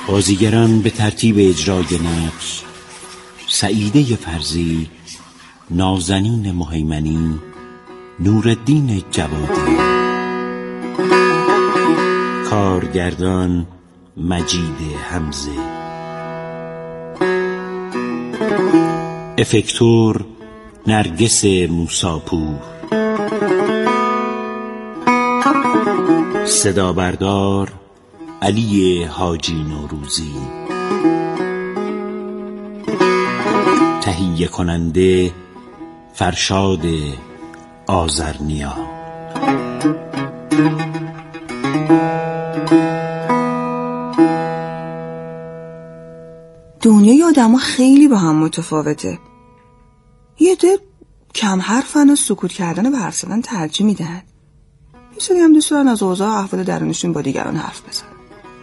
بازیگران به ترتیب اجرای نقش: سعیده فرزی، نازنین مهیمنی، نورالدین جوادی. کارگردان مجید حمزه. افکتور نرگس موساپور. صدا بردار علی حاجی نوروزی. تهیه کننده فرشاد آذرنیا. دنیای آدم ها خیلی با هم متفاوته. یه عده کم حرفن و سکوت کردن به حرف زدن ترجیح میدن. یه سری هم دوست دارن از اوضاع و احوال درونشون با دیگران حرف بزنن.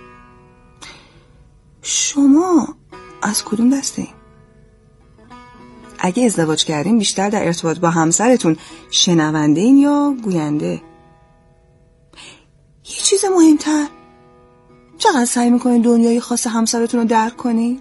شما از کدوم دسته این؟ اگه ازدواج کردین بیشتر در ارتباط با همسرتون شنونده این یا گوینده؟ یه چیز مهمتر، چقدر سعی میکنین دنیای خاص همسرتون رو درک کنید؟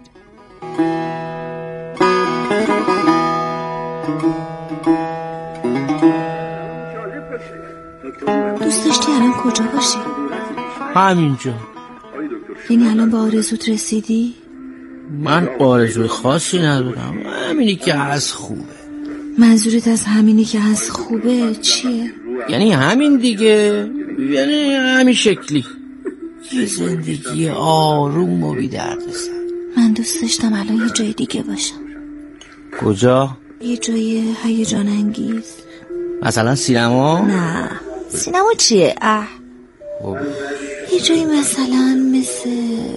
دوست داشتی الان کجا باشی؟ همینجا. یعنی الان به آرزوت رسیدی؟ من آرزوی خاصی ندارم، همینی که هست خوبه. منظورت از همینی که هست خوبه چیه؟ یعنی همین دیگه، یعنی همین شکلی، یه زندگی آروم و بی دردسر. من دوست داشتم الان یه جای دیگه باشم. کجا؟ یه جای هیجان انگیز. مثلا سینما؟ نه سینما چیه؟ یه جایی مثلا مثل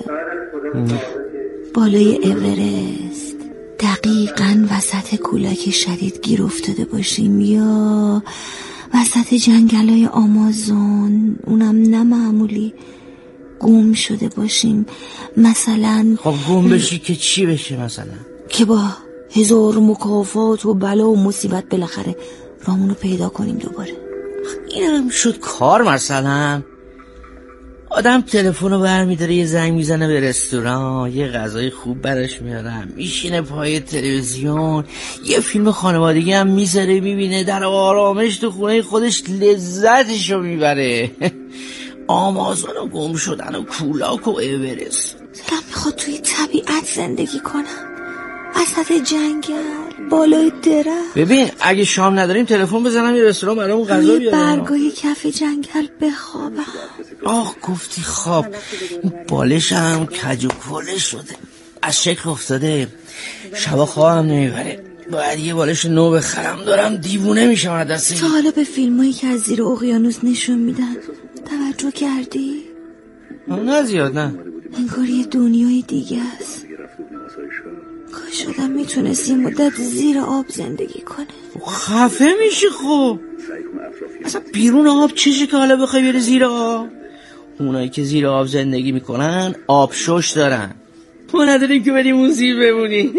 بالای اورست، دقیقاً وسط کولاک شدید گیر افتاده باشیم، یا وسط جنگلای آمازون، اونم نه معمولی، گم شده باشیم. مثلا خب گم بشی که چی بشه؟ مثلا که با هزار مکافات و بلا و مصیبت بالاخره رامونو پیدا کنیم دوباره. این هم شد کار. مثلا آدم تلفن رو برمیداره، یه زنگ میزنه به رستوران، یه غذای خوب براش میارن، میشینه پای تلویزیون، یه فیلم خانوادگی هم میذاره، میبینه، در آرامش تو خونه خودش لذتشو میبره. آمازون و گم شدن و کولاک و اورست. دلم میخواد توی طبیعت زندگی کنم، وسط جنگل، بالای درخت. ببین اگه شام نداریم تلفن بزنم یه رستوران برامون غذا بیارن، روی برگای کف جنگل بخوابم. آخ گفتی خواب. این بالش هم کج و کله شده، از شکل افتاده، شبا خوابم نمیبره، باید یه بالش نو بخرم. دارم دیوونه میشم از دست این. تا حالا به فیلمایی که از زیر اقیانوس نشون میدن توجه کردی؟ نه زیاد نه. انگار یه دنیای دیگه است. کاش آدم میتونست یه مدت زیر آب زندگی کنه. خفه میشی خب. اصلا بیرون آب چشه که حالا بخوای بری زیر آب؟ اونایی که زیر آب زندگی میکنن آب شش دارن. ما نداریم که بریم اون زیر بمونی.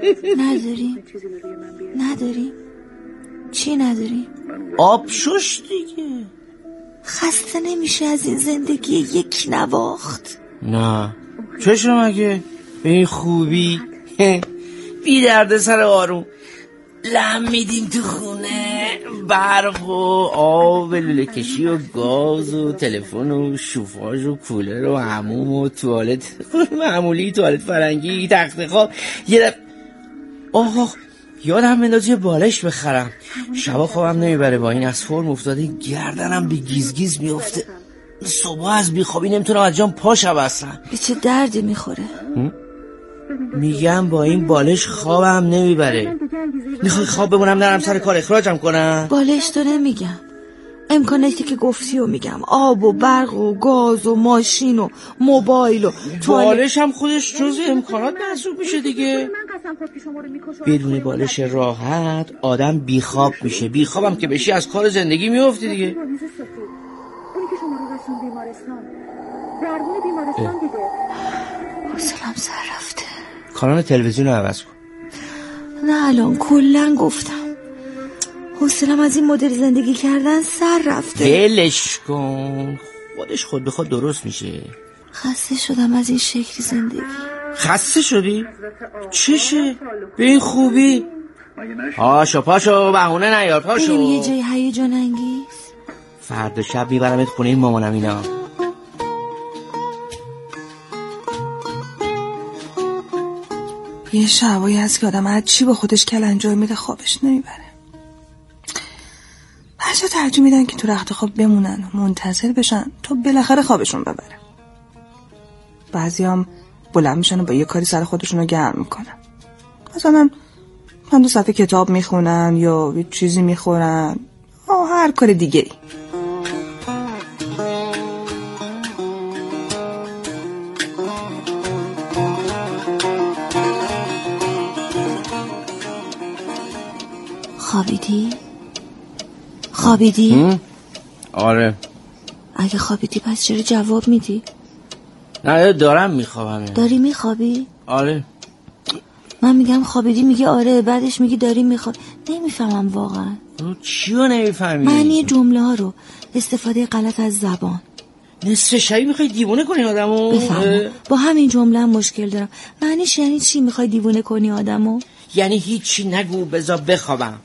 نداریم. چی نداریم؟ آب شش دیگه. خسته نمیشه از این زندگی یک نواخت؟ نه چشم مگه به این خوبی بی درد سر آروم لم میدیم تو خونه، برق و آب لوله کشی و گاز و تلفن و شوفاژ و کولر و حموم و توالت معمولی، توالت فرنگی، تخت خواب. یادم بنداز یه بالش بخرم. شبا خوابم نمیبره، با این از فرم افتاده گردنم به گیز میفته، صبح از بیخوابی نمیتونم از جام پاشم اصلا. به چه دردی میخوره؟ میگم با این بالش خوابم نمیبره. میخوای خواب بمونم نرم سر کار اخراجم کنم؟ بالش تو نمیگم، امکاناتی که گفتی و میگم، آب و برق و گاز و ماشین و موبایل و بالش هم خودش جز امکانات محسوب میشه دیگه. بدون بالش راحت آدم بیخواب میشه، بیخوابم که بشی از کار زندگی میفتی دیگه. اونی که شما رو رسون بیمارستان، درمون بیمارستان دیگه. حوصله‌ام سر رفته. کانال تلویزیون رو عوض کن. نه الان کلن گفتم حوصله‌ام از این مدل زندگی کردن سر رفته. ولش کن، خودش خود به خود درست میشه. خسته شدم از این شکلی زندگی. خسته شدی؟ چشه؟ به این خوبی؟ پاشو بهونه نیار، پاشو. بریم یه جای هیجان انگیز. فردا شب میبرمت خونه این مامانم اینا. یه شبایی هست که آدم هر چی با خودش کلنجار میده خوابش نمیبره. بچه ترجیح میدن که تو رخت خواب بمونن و منتظر بشن تا بالاخره خوابشون ببره. بعضی هم بلند میشن و با یه کاری سر خودشون رو گرم میکنن. مثلا من 2 صفحه کتاب میخونن یا یه چیزی میخورن یا هر کار دیگری. خوابیدی؟ آره. اگه خوابیدی پس چرا جواب میدی؟ نه دارم میخوابم. داری میخوابی؟ آره. من میگم خوابیدی میگی آره، بعدش میگی داری میخواب. نمیفهمم واقعا. چیو نمیفهمی؟ معنی جمله ها رو، استفاده غلط از زبان. نصف شبی میخوای دیوونه کنی آدمو؟ بفهم. با همین جمله هم مشکل دارم. معنیش یعنی چی میخوای دیوونه کنی آدمو؟ یعنی هیچی نگو بذار بخوابم.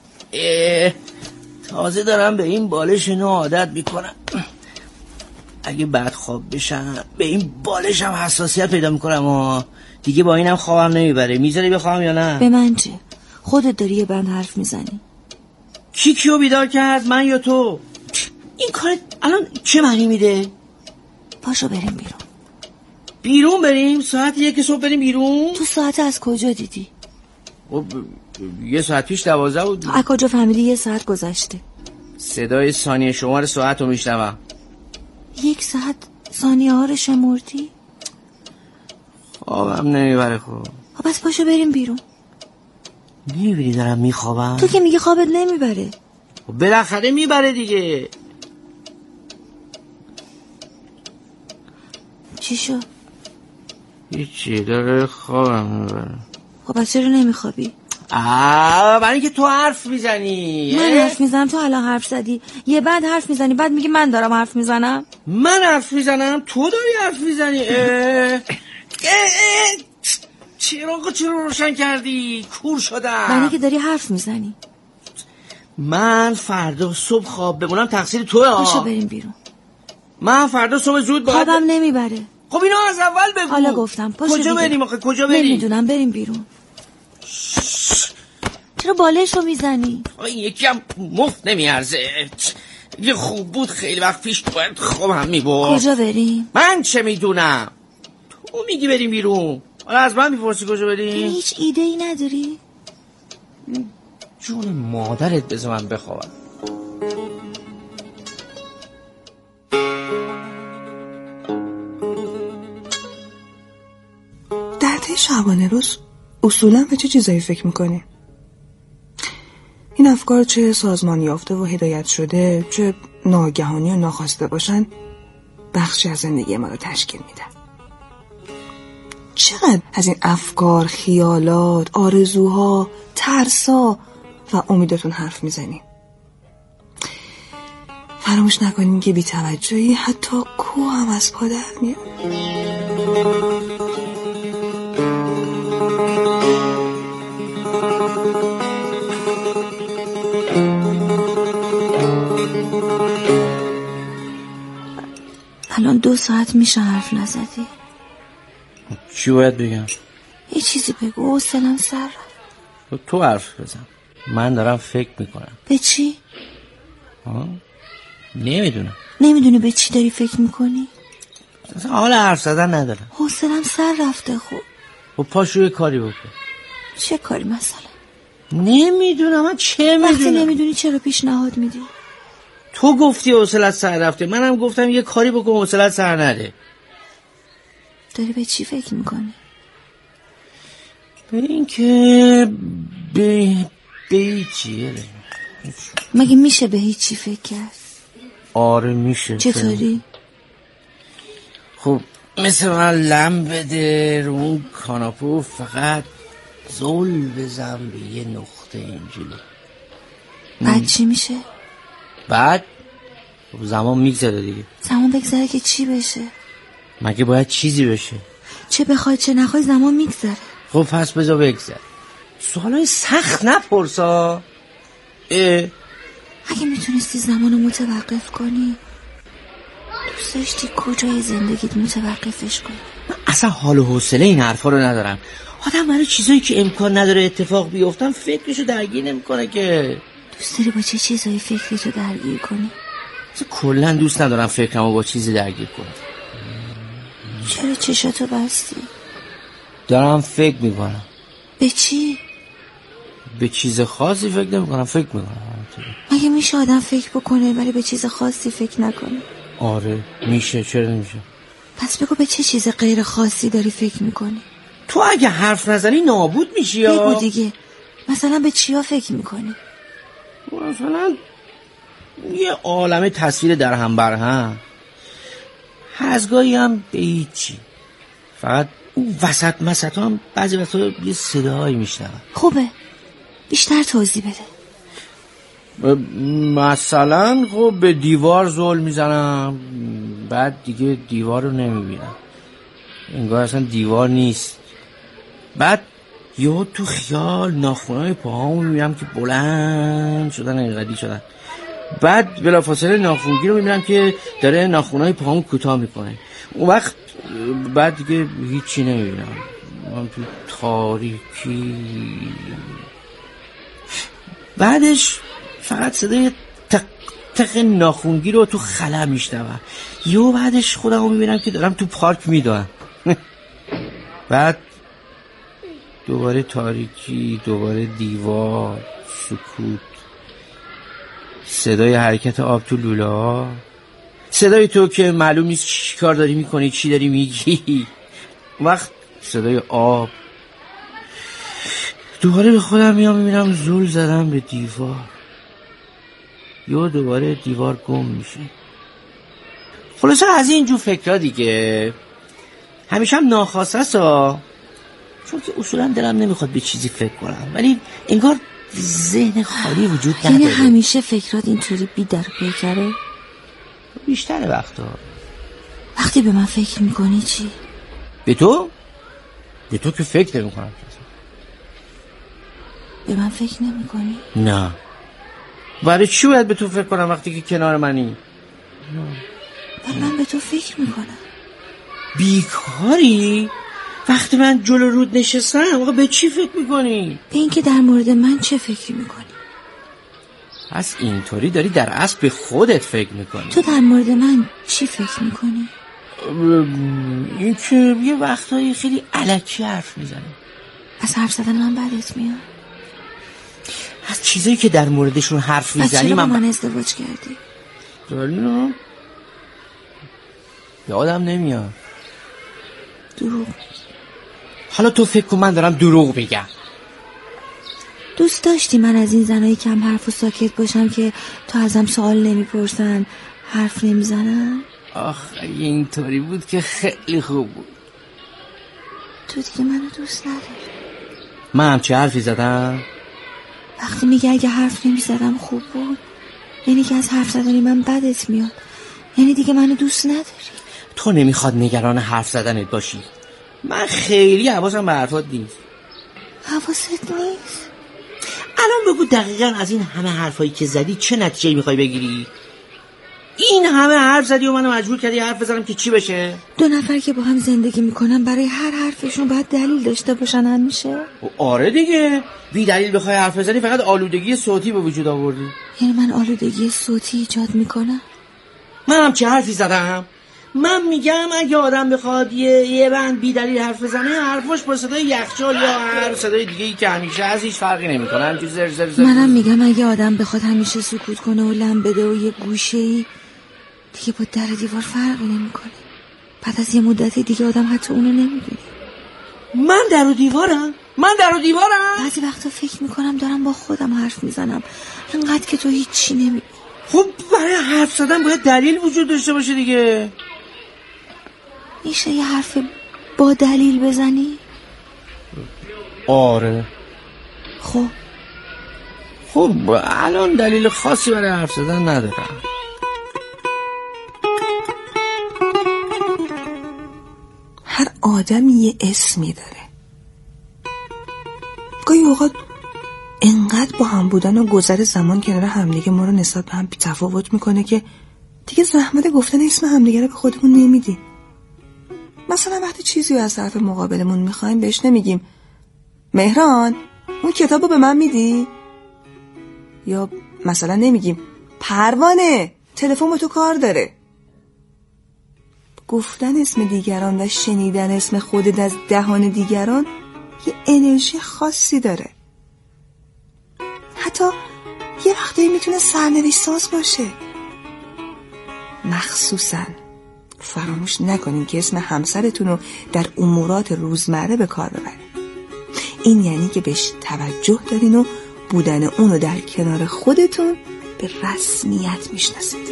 تازه دارم به این بالش نو عادت میکنم. اگه بعد خواب بشم به این بالش هم حساسیت پیدا میکنم و دیگه با اینم خوابم نمیبره. میذاری بخوابم یا نه؟ به من چه؟ خودت داری یه بند حرف میزنی. کی کیو بیدار کرد، من یا تو؟ این کار الان چه معنی میده؟ پاشو بریم بیرون. بیرون بریم؟ ساعت 1 صبح بریم بیرون؟ تو ساعت از کجا دیدی؟ 1 ساعت پیش 12 بود. از کجا فهمیدی 1 ساعت گذشته؟ صدای ثانیه شمار ساعت رو میشنوم. 1 ساعت ثانیه ها رو شمردی؟ خوابم نمیبره. خب پس پاشو بریم بیرون. نمیبینی دارم میخوابم؟ تو که میگی خوابت نمیبره. بالاخره میبره دیگه. چی شد؟ هیچی، داره خوابم میبره. خب پس چرا نمیخوابی؟ برای اینکه تو حرف میزنی. من حرف میزنم؟ تو الان حرف زدی، یه بعد حرف میزنی، بعد میگی من دارم حرف میزنم. من حرف میزنم؟ تو داری حرف میزنی. چرا روشن کردی؟ کور شدم. برای اینکه داری حرف میزنی. من فردا صبح خواب بمونم تقصیر توه. پاشو بریم بیرون. من فردا صبح زود باید خوابم نمیبره. خب اینو از اول بگو. حالا گفتم پاشو. کجا بریم آخه؟ کجا بریم؟ نمیدونم، بریم بیرون. چرا بالش رو میزنی؟ این یکی هم مفت نمیارزه. یه خوب بود خیلی وقت پیش باید خوابم میبرد. کجا بریم؟ من چه میدونم؟ تو میگی بریم بیرون، حالا از من میپرسی کجا بریم؟ هیچ ایده ای نداری؟ جون مادرت بذار من بخوابم. در طی شبانه روز اصولا به چه چیزایی فکر میکنی؟ این افکار چه سازمان یافته و هدایت شده، چه ناگهانی و ناخواسته باشن، بخشی از زندگی ما رو تشکیل میدن. چقدر از این افکار، خیالات، آرزوها، ترسا و امیدتون حرف میزنیم؟ فراموش نکنیم که بی‌توجهی حتی کوه هم از پا در میاد. الان 2 ساعت میشه حرف نزدی. چی باید بگم؟ یه چیزی بگو، حوصله‌ام سر رفت. تو حرف بزن، من دارم فکر میکنم. به چی؟ نمیدونم. نمیدونی به چی داری فکر میکنی؟ حال حرف زدن ندارم. حوصله‌ام سر رفته. خب پاشو یه کاری بکن. چه کاری مثلا؟ نمیدونم. من چه میدونم؟ وقتی نمیدونی چرا پیشنهاد میدی؟ تو گفتی حوصله‌ات سر رفته، منم گفتم یه کاری بکن حوصله‌ات سر نره. داری به چی فکر میکنی؟ به این که به چیه؟ مگه میشه به هیچی فکر کرد؟ آره میشه. چطوری؟ خب مثل من لم بده رو اون کاناپه، فقط زل بزن به یه نقطه اینجوری. بعد چی میشه؟ بعد زمان میگذره دیگه. زمان بگذره که چی بشه؟ مگه باید چیزی بشه؟ چه بخوای چه نخوای زمان میگذره. خب پس بذار بگذره. سوالای سخت نپرسا. اگه میتونستی زمانو متوقف کنی دوست داشتی کجای زندگیت متوقفش کنی؟ من اصلا حال و حوصله این حرفا رو ندارم. آدم برای چیزایی که امکان نداره اتفاق بیفتن فکرشو درگیر نمیکنه که. دوست داری با چه چیزایی فکرتو درگیر کنی؟ کلا دوست ندارم فکرمو با چیزی درگیر کنم. چرا چشاتو بستی؟ دارم فکر میکنم. به چی؟ به چیز خاصی فکر نمیکنم، فکر میکنم. مگه میشه آدم فکر بکنه ولی به چیز خاصی فکر نکنه؟ آره میشه، چرا نمیشه؟ پس بگو به چه چیز غیر خاصی داری فکر میکنی؟ تو اگه حرف نزنی نابود میشی یا؟ بگو دیگه. مثلا به چیا فکر میکنی؟ مثلا یه عالمه تصویر در هم بر هم، از گاهی هم به هیچی، فقط وسط هم بعضی وقتا یه صداهایی میشنم. خوبه، بیشتر توضیح بده. مثلا خب به دیوار زل میزنم، بعد دیگه دیوار رو نمیبینم، انگار اصلا دیوار نیست. بعد یهو تو خیال ناخنای پاهامو میبینم که بلند شدن، انقدی شدن. بعد بلافاصله ناخونگی رو میبینم که داره ناخونای پاهامو کوتاه میکنه. اون وقت بعد دیگه هیچی نمیبینم، من تو تاریکی. بعدش فقط صدای تق تق ناخونگی رو تو خلا میشنوم. یهو بعدش خودمو میبینم که دارم تو پارک میدوام. بعد دوباره تاریکی، دوباره دیوار، سکوت، صدای حرکت آب تو لوله ها، صدای تو که معلوم نیست چی کار داری میکنی، چی داری میگی. وقت صدای آب. دوباره به خودم میبینم زل زدم به دیوار، یا دوباره دیوار گم میشه. خلاصه از اینجور فکرها دیگه. همیشه هم ناخواسته سا، چون که اصولا دلم نمیخواد به چیزی فکر کنم، ولی انگار ذهن خالی وجود نداره. یعنی همیشه فکرات اینطوری بی در پیکره؟ بیشتر وقتا. وقتی به من فکر میکنی چی؟ به تو؟ به تو که فکر نمیکنم. به من فکر نمیکنی؟ نه. برای چی باید به تو فکر کنم وقتی که کنار منی؟ ولی من به تو فکر میکنم. بیکاری؟ وقتی من جلو رود نشستم آقا به چی فکر میکنی؟ به این که در مورد من چه فکری میکنی؟ پس اینطوری داری در اصل به خودت فکر میکنی. تو در مورد من چی فکر میکنی؟ این که یه وقتایی خیلی الکی حرف میزنی. از حرف زدن من بدت میاد؟ از چیزایی که در موردشون حرف میزنی. چرا با من ازدواج کردی؟ دارینا یادم نمیاد. دروغ. حالا تو فکر کن من دارم دروغ میگم. دوست داشتی من از این زنایی کم حرف و ساکت باشم که تا ازم سوال نمیپرسن، حرف نمیزنن؟ آخه اینطوری بود که خیلی خوب بود. تو دیگه منو دوست نداری. من هم چه حرفی زدم؟ وقتی میگه اگه حرف نمیزدم خوب بود، یعنی که از حرف زدنی من بدت میاد، یعنی دیگه منو دوست نداری. تو نمیخواد نگران حرف زدنت باشی. من خیلی حواسم به حرفات نیست. حواست نیست؟ الان بگو دقیقاً از این همه حرفایی که زدی چه نتیجه‌ای میخوای بگیری؟ این همه حرف زدی و منو مجبور کردی حرف بزنم که چی بشه؟ 2 نفر که با هم زندگی میکنن برای هر حرفشون باید دلیل داشته باشن همیشه؟ آره دیگه، بی دلیل بخوای حرف بزنی فقط آلودگی صوتی به وجود آوردی. یعنی من آلودگی صوتی ایجاد میکنم؟ منم چه حرفی زدم؟ من میگم اگه آدم بخواد یه بند بی دلیل حرف بزنه، حرفش با صدای یخچال یا هر صدای دیگه‌ای که همیشه از هیچ فرقی نمیکنه، همینجوری زر زر زر. منم میگم اگه آدم بخواد همیشه سکوت کنه و لم بده و یه گوشه‌ای، دیگه با در دیوار فرقی نمیکنه. بعد از یه مدتی دیگه آدم حتی اونو نمیبینه. من در و دیوارم؟ بعضی وقتا فکر میکنم دارم با خودم حرف میزنم، انقدر که تو هیچی نمیبینی. خب برای حرف زدن باید دلیل وجود داشته باشه دیگه. میشه یه حرف با دلیل بزنی؟ آره. خب الان دلیل خاصی برای حرف زدن ندارم. آدم یه اسمی داره. گاهی اوقات انقدر با هم بودن و گذر زمان کنار همدیگه ما رو نسبت به هم بی‌تفاوت میکنه که دیگه زحمت گفتن اسم همدیگه رو به خودمون نمیدیم. مثلا وقتی چیزی رو از طرف مقابلمون میخوایم بهش نمیگیم مهران اون کتابو به من میدی؟ یا مثلا نمیگیم پروانه تلفن با تو کار داره. گفتن اسم دیگران و شنیدن اسم خودت از دهان دیگران یه انرژی خاصی داره. حتی یه وقتایی میتونه سرنوشت ساز باشه. مخصوصاً فراموش نکنین که اسم همسرتون رو در امورات روزمره به کار ببرین. این یعنی که بهش توجه دارین و بودن اون رو در کنار خودتون به رسمیت میشناسید.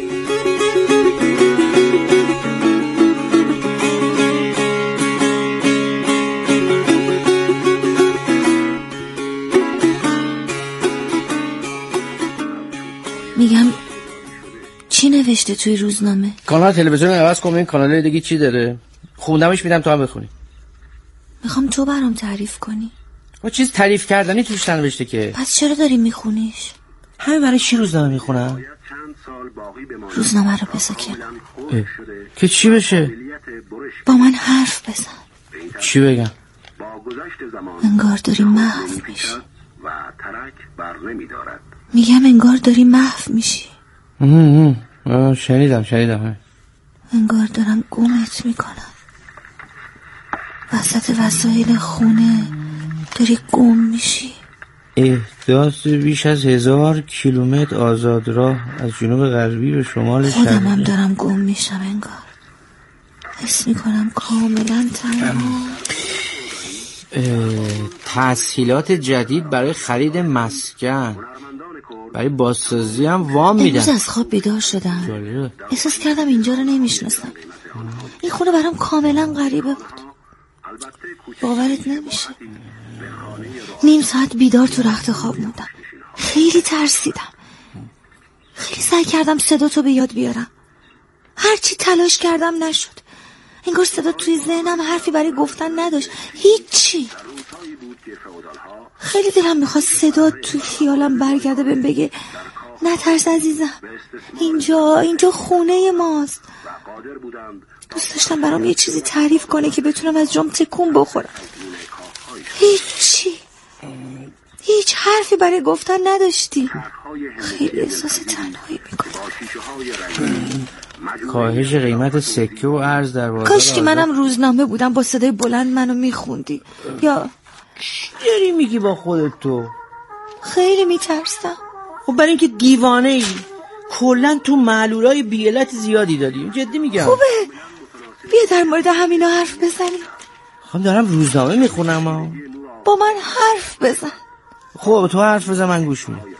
میگم چی نوشته توی روزنامه؟ کانال تلویزیون عوض کن، این کانال دیگه چی داره؟ خوندمش میدم تو هم بخونی. میخوام تو برام تعریف کنی. و چیز تعریف کردنی توش ننوشته که. پس چرا داری میخونیش؟ همین برای چی روزنامه میخونم؟ روزنامه رو بذار کنار. که چی بشه؟ با من حرف بزن. چی بگم؟ انگار داری محو میشی. میگم انگار داری محو میشی. شنیدم. انگار دارم گمت میکنم. وسط وسایل خونه داری گم میشی. احداث بیش از 1000 کیلومتر آزاد راه از جنوب غربی به شمال شرقی. خودم هم دارم گم میشم انگار. حس میکنم کاملا تنها. تسهیلات جدید برای خرید مسکن، برای بازسازی هم وام میدن. امروز از خواب بیدار شدم. احساس کردم اینجا رو نمیشناسم. این خونه برام کاملا غریبه بود. باورت نمیشه. نیم ساعت بیدار تو رخت خواب موندم. خیلی ترسیدم. خیلی سعی کردم صدا تو به یاد بیارم. هرچی تلاش کردم نشد. انگار صدا توی ذهنم حرفی برای گفتن نداشت. هیچی. خیلی دلم میخواست صدا توی خیالم برگرده بهم بگه نترس عزیزم، اینجا خونه ماست. دوست داشتم برام یه چیزی تعریف کنه که بتونم از جام تکون بخورم. هیچ حرفی برای گفتن نداشتی. خیلی احساس تنهایی میکنم. کاهش قیمت سکه و ارز در بازار. کاش که منم روزنامه بودم با صدای بلند منو میخوندی. یا چی داری میگی با خودت تو؟ خیلی میترسم. خب برای اینکه دیوانه ای. کلن تو معلولای بی‌علت زیادی داری. جدی میگم. خوبه بیا در مورد همینا حرف بزنیم. خب دارم روزنامه میخونم. با من حرف بزن. خب تو حرف بزن من گوش میدم.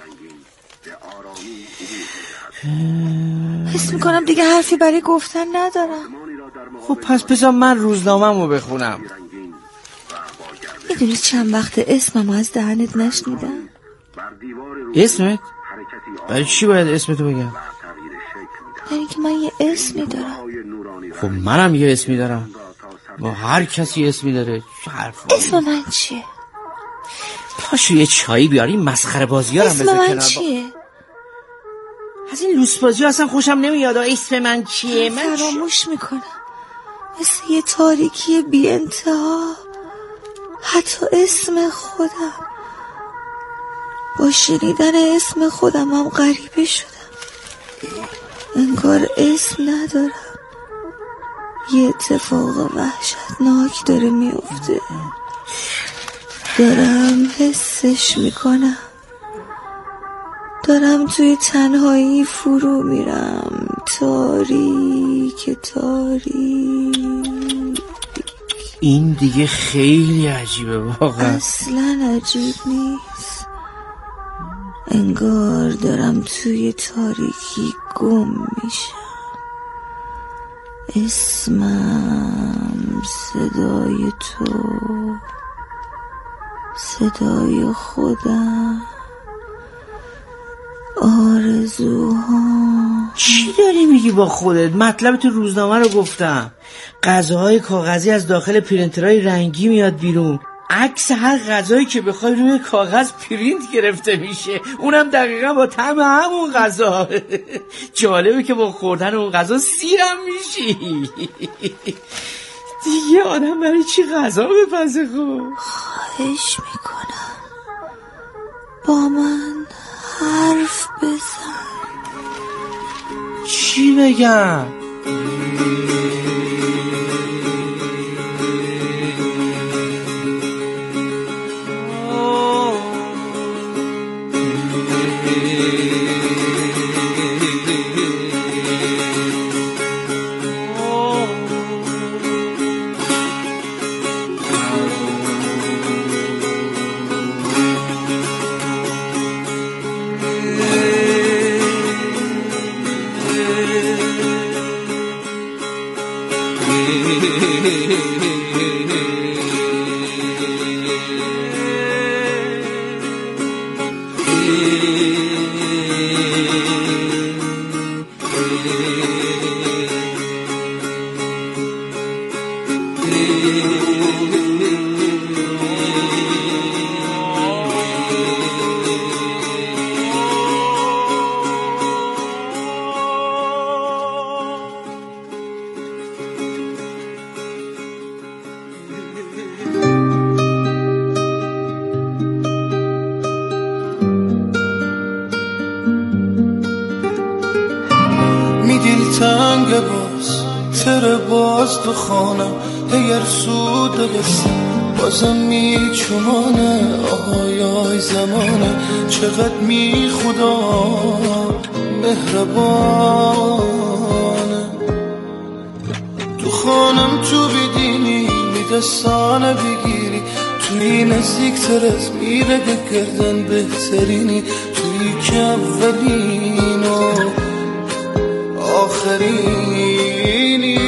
حس میکنم دیگه حرفی برای گفتن ندارم. خب پس بذار من روزنامه‌مو بخونم. میدونی چند وقت اسممو از دهنت نشنیدم؟ اسمت؟ برای چی باید اسمتو بگم؟ یعنی که من یه اسمی دارم. خب منم یه اسمی دارم. با هر کسی اسمی داره. اسم من چیه؟ پاشو یه چایی بیاری مسخره بازی ها رو بذار کنار. اسم من چیه؟ از این لوس بازی ها اصلا خوشم نمیاد. اسم من چیه؟ من فراموش میکنم. مثل یه تاریکی بی انتها. حتی اسم خودم. با شنیدن اسم خودم هم غریبه شدم. انگار اسم ندارم. یه اتفاق وحشتناک داره میفته. دارم حسش میکنم. دارم توی تنهایی فرو میرم. تاریک. این دیگه خیلی عجیبه واقعا. اصلا عجیب نیست. انگار دارم توی تاریکی گم میشم. اسمم، صدای تو، صدای خودم، آرزوها، چی داری میگی با خودت؟ مطلب تو روزنامه رو گفتم. غذاهای کاغذی از داخل پرینترهای رنگی میاد بیرون. عکس هر غذایی که بخوای روی کاغذ پرینت گرفته میشه، اونم دقیقا با طعم همون غذا. جالبه که با خوردن اون غذا سیرم میشی. دیگه آدم برای چی غذا بپزه؟ خواهش میکنم با من حرف بزن. چی بگم؟ تنگ باز تر باز تو خانم اگر سود قصه بازم میچمانه. آهای زمانه چقدر می خدا مهربانه. تو خانم تو بدینی میدستانه بگیری، توی نزدیکتر از میره گردن بهترینی، توی که اولین و آخرینی.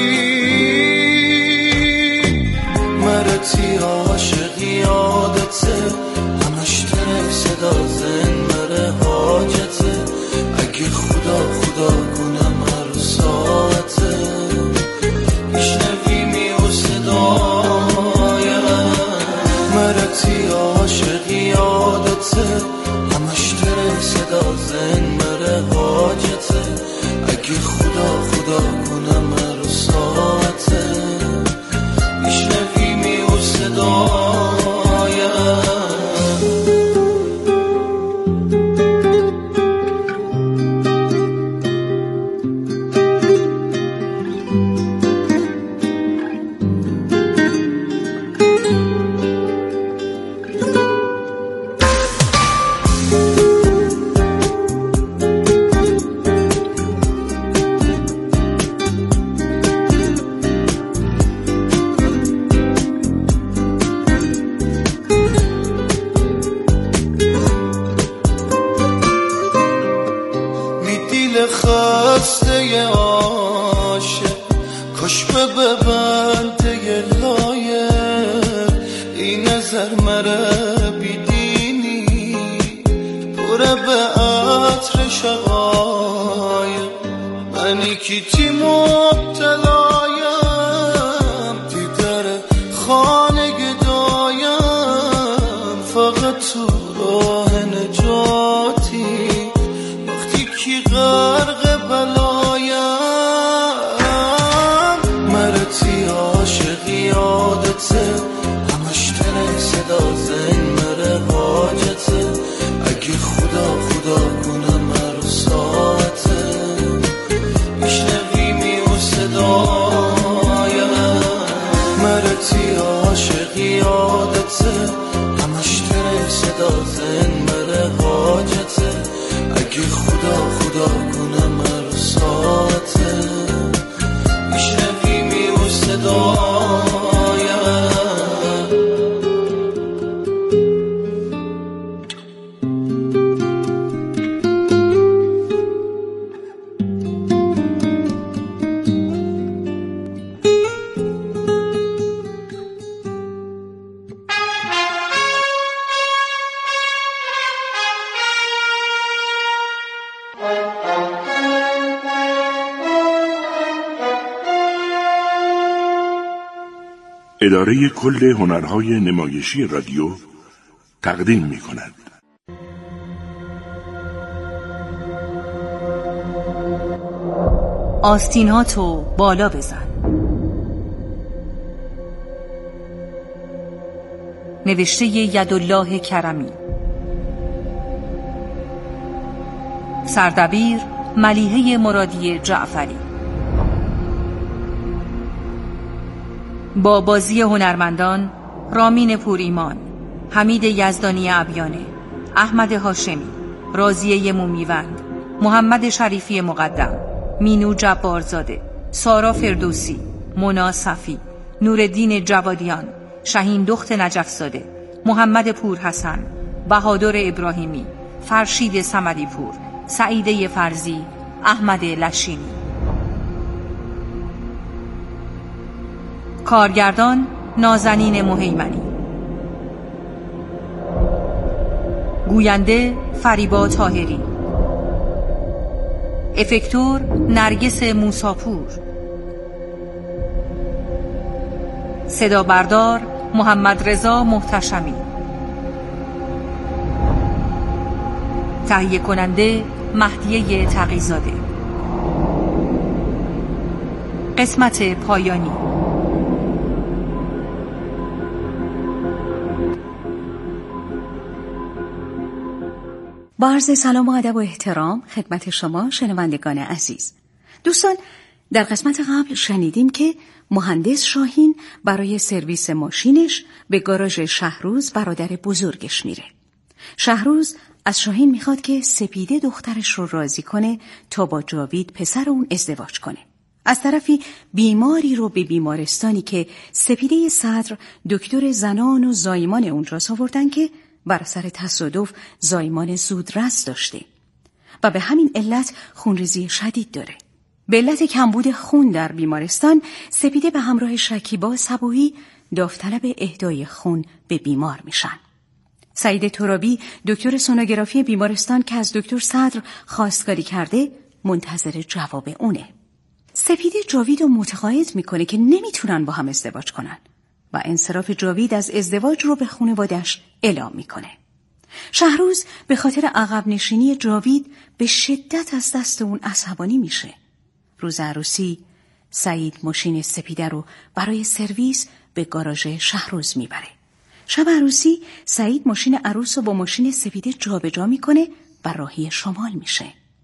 مرتی عاشقی یادته همش تره صدا زن مره حاجته. اگه خدا کنم هر ساعته میشنویمی و صدایم. مرتی عاشقی یادته همش تره صدا زن مره حاجته. اگه خدا کنم هر ساعته میشنویمی و صدایم. خسته عاشق کش ببنده لایق. این نظر مره بیدینی پره به عطر شقایق. منی که تی مبتلایم دیدر خانه گدایم. فقط تو راه نجاتی وقتی که غرق بلایم. مرتی عاشقی یادته همش تنه صدا زن مره حاجته. اگه خدا کنم هر ساعته میشنویمی و صدایم. مرتی عاشقی یادته همش تنه صدا زن مره حاجته. اگه خدا کنم هر ساعته میشنویمی و صدایم. اداره کل هنرهای نمایشی رادیو تقدیم می‌کند. آستیناتو بالا بزن. نوشته یدالله کرمی. سردبیر ملیحه مرادی جعفری. با بازی هنرمندان رامین پوریمان، حمید یزدانی عبیانه، احمد هاشمی، راضیه مومیوند، محمد شریفی مقدم، مینو جبارزاده، سارا فردوسی، مونا صفی، نورالدین جوادیان، شهین دخت نجفزاده، محمد پورحسن، بهادر ابراهیمی، فرشید صمدی پور، سعیده فرزی، احمد لشینی. کارگردان نازنین مهیمنی. گوینده فریبا طاهری. افکتور نرگس موساپور. صدا بردار محمد رضا محتشمی. تهیه کننده مهدیه تقی‌زاده. قسمت پایانی. با عرض سلام و ادب و احترام خدمت شما شنوندگان عزیز. دوستان، در قسمت قبل شنیدیم که مهندس شاهین برای سرویس ماشینش به گاراژ شهروز برادر بزرگش میره. شهروز از شاهین میخواد که سپیده دخترش رو راضی کنه تا با جاوید پسر اون ازدواج کنه. از طرفی بیماری رو به بیمارستانی که سپیده صدر دکتر زنان و زایمان اونجاست آوردن که بر اثر تصادف زایمان زودرس داشته و به همین علت خونریزی شدید داره. به علت کمبود خون در بیمارستان، سپیده به همراه شکیبا صبوحی داوطلب اهدای خون به بیمار میشن. سعید ترابی دکتر سونوگرافی بیمارستان که از دکتر صدر خواستگاری کرده منتظر جواب اونه. سپیده جاوید رو متقاعد میکنه که نمیتونن با هم ازدواج کنن و انصراف جاوید از ازدواج رو به خانواده‌اش اعلام میکنه. شهروز به خاطر عقب نشینی جاوید به شدت از دست اون عصبانی میشه. روز عروسی سعید ماشین سپیده رو برای سرویس به گاراژ شهروز میبره. شب عروسی سعید ماشین عروس رو با ماشین سپیده جابجا میکنه و راهی شمال میشه.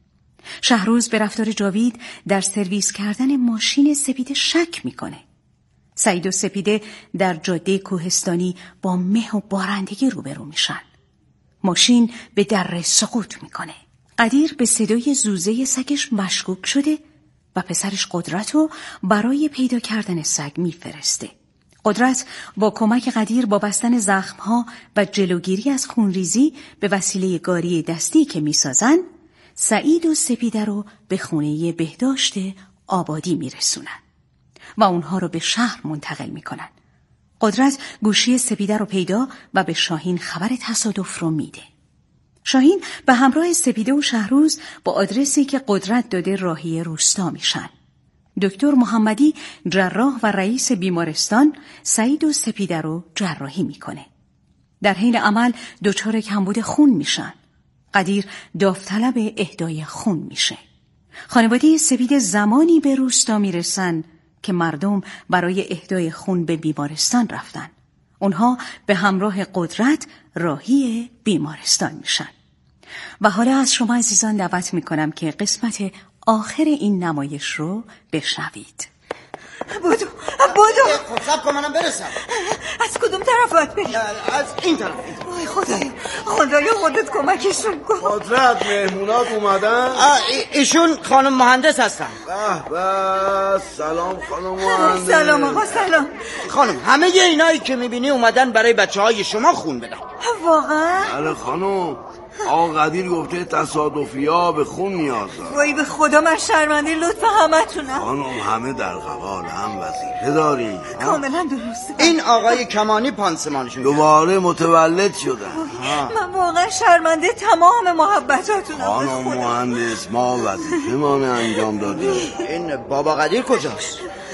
شهروز به رفتار جاوید در سرویس کردن ماشین سپیده شک میکنه. سعید و سپیده در جاده کوهستانی با مه و بارندگی روبرو میشن. ماشین به دره سقوط میکنه. قدیر به صدای زوزه سگش مشکوک شده و پسرش قدرت رو برای پیدا کردن سگ میفرسته. قدرت با کمک قدیر با بستن زخمها و جلوگیری از خونریزی به وسیله گاری دستی که میسازن، سعید و سپیده رو به خونه بهداشت آبادی میرسونن و اونها رو به شهر منتقل میکنن. قدرت گوشی سپیده رو پیدا و به شاهین خبر تصادف رو میده. شاهین به همراه سپیده و شهروز با آدرسی که قدرت داده راهی روستا میشن. دکتر محمدی جراح و رئیس بیمارستان سعید و سپیده رو جراحی میکنه. در حین عمل دچار کمبود خون میشن. قدیر داوطلب اهدای خون میشه. خانواده سپیده زمانی به روستا میرسن که مردم برای اهدای خون به بیمارستان رفتن. اونها به همراه قدرت راهی بیمارستان میشن. و حالا از شما عزیزان دعوت میکنم که قسمت آخر این نمایش رو بشنوید. بودو خب سب کن منم برسم. از کدوم طرف باید بریم؟ از این طرف. وای خدایا خودت کمکشون کن. قدرت مهمونات اومدن؟ ایشون خانم مهندس هستن. به سلام خانم مهندس. سلام آقا سلام. خانم همه اینایی که میبینی اومدن برای بچه‌های شما خون بدن. واقعا؟ بله خانم. آقا قدیر گفته تصادفی ها به خون نیاز دارن. وای به خدا من شرمنده لطف همتونم. خانم همه در قبال هم وظیفه داریم. کاملا درسته. این آقای کمانی پانسمانشون دوباره متولد شدن. من واقعا شرمنده تمام محبتاتونم. خانم مهندس ما وظیفه ما انجام دادیم. این بابا قدیر کجاست؟